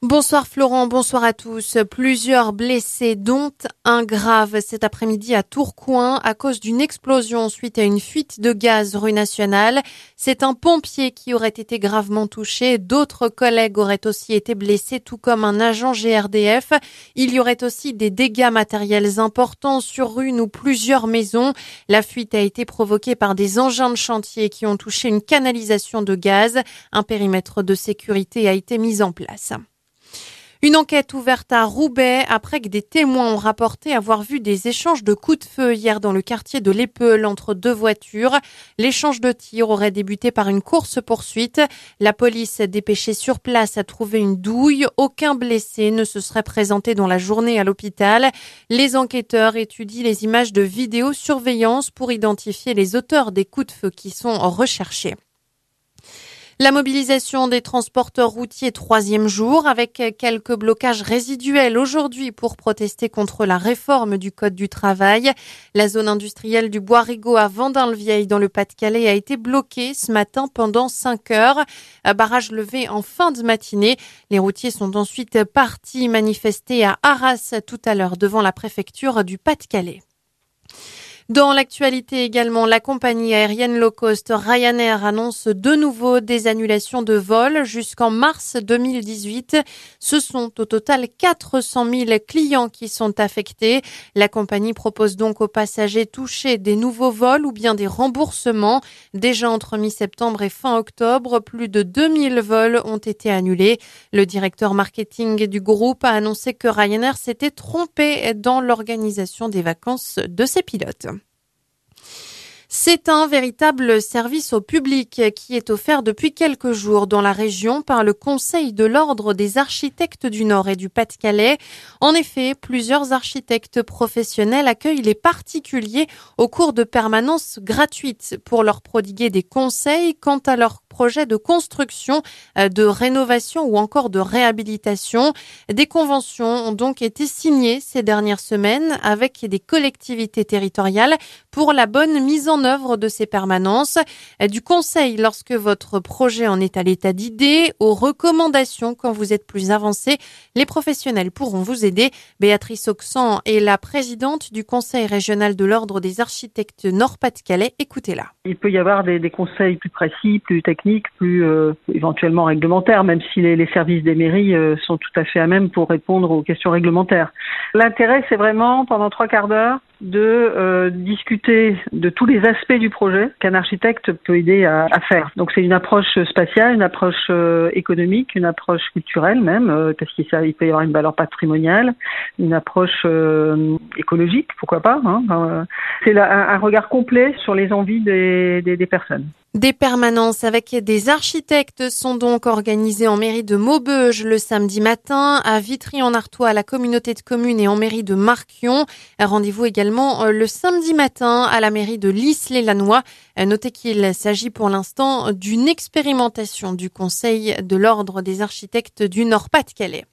Bonsoir Florent, bonsoir à tous. Plusieurs blessés, dont un grave cet après-midi à Tourcoing à cause d'une explosion suite à une fuite de gaz rue Nationale. C'est un pompier qui aurait été gravement touché. D'autres collègues auraient aussi été blessés, tout comme un agent GRDF. Il y aurait aussi des dégâts matériels importants sur une ou plusieurs maisons. La fuite a été provoquée par des engins de chantier qui ont touché une canalisation de gaz. Un périmètre de sécurité a été mis en place. Une enquête ouverte à Roubaix après que des témoins ont rapporté avoir vu des échanges de coups de feu hier dans le quartier de l'Épeule entre deux voitures. L'échange de tirs aurait débuté par une course-poursuite. La police dépêchée sur place a trouvé une douille. Aucun blessé ne se serait présenté dans la journée à l'hôpital. Les enquêteurs étudient les images de vidéosurveillance pour identifier les auteurs des coups de feu qui sont recherchés. La mobilisation des transporteurs routiers, troisième jour, avec quelques blocages résiduels aujourd'hui pour protester contre la réforme du Code du travail. La zone industrielle du Bois-Rigaud à Vendin-le-Vieil dans le Pas-de-Calais a été bloquée ce matin pendant 5 heures. Barrage levé en fin de matinée. Les routiers sont ensuite partis manifester à Arras tout à l'heure devant la préfecture du Pas-de-Calais. Dans l'actualité également, la compagnie aérienne low cost Ryanair annonce de nouveau des annulations de vols jusqu'en mars 2018. Ce sont au total 400 000 clients qui sont affectés. La compagnie propose donc aux passagers touchés des nouveaux vols ou bien des remboursements. Déjà entre mi-septembre et fin octobre, plus de 2000 vols ont été annulés. Le directeur marketing du groupe a annoncé que Ryanair s'était trompé dans l'organisation des vacances de ses pilotes. C'est un véritable service au public qui est offert depuis quelques jours dans la région par le Conseil de l'Ordre des architectes du Nord et du Pas-de-Calais. En effet, plusieurs architectes professionnels accueillent les particuliers au cours de permanences gratuites pour leur prodiguer des conseils quant à leurs projets de construction, de rénovation ou encore de réhabilitation. Des conventions ont donc été signées ces dernières semaines avec des collectivités territoriales pour la bonne mise en œuvre de ces permanences, du conseil lorsque votre projet en est à l'état d'idée, aux recommandations quand vous êtes plus avancé. Les professionnels pourront vous aider. Béatrice Auxan est la présidente du Conseil régional de l'Ordre des architectes Nord-Pas-de-Calais. Écoutez-la. Il peut y avoir des conseils plus précis, plus techniques, plus éventuellement réglementaires, même si les services des mairies sont tout à fait à même pour répondre aux questions réglementaires. L'intérêt, c'est vraiment pendant 3/4 d'heure de discuter de tous les aspects du projet qu'un architecte peut aider à faire. Donc c'est une approche spatiale, une approche économique, une approche culturelle même, parce qu'il peut y avoir une valeur patrimoniale, une approche écologique, pourquoi pas. C'est un regard complet sur les envies des personnes. Des permanences avec des architectes sont donc organisées en mairie de Maubeuge le samedi matin, à Vitry-en-Artois à la communauté de communes et en mairie de Marquion. Rendez-vous également le samedi matin à la mairie de Lys-les-Lannoy. Notez qu'il s'agit pour l'instant d'une expérimentation du Conseil de l'Ordre des architectes du Nord-Pas-de-Calais.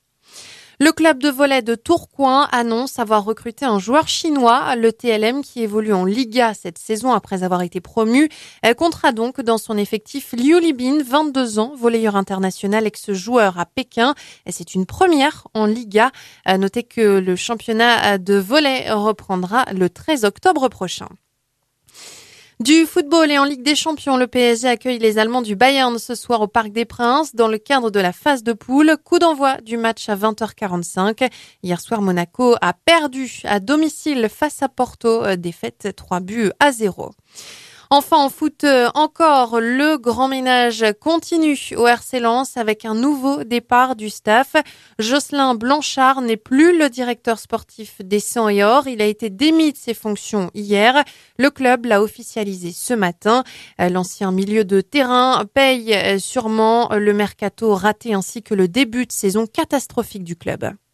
Le club de volley de Tourcoing annonce avoir recruté un joueur chinois, le TLM, qui évolue en Liga cette saison après avoir été promu. Comptera donc dans son effectif Liu Libin, 22 ans, volleyeur international, ex-joueur à Pékin. C'est une première en Liga. Notez que le championnat de volley reprendra le 13 octobre prochain. Du football et en Ligue des Champions, le PSG accueille les Allemands du Bayern ce soir au Parc des Princes dans le cadre de la phase de poule. Coup d'envoi du match à 20h45. Hier soir, Monaco a perdu à domicile face à Porto, défaite 3-0. Enfin, en foot encore, le grand ménage continue au RC Lens avec un nouveau départ du staff. Jocelyn Blanchard n'est plus le directeur sportif des Sang et Or. Il a été démis de ses fonctions hier. Le club l'a officialisé ce matin. L'ancien milieu de terrain paye sûrement le mercato raté ainsi que le début de saison catastrophique du club.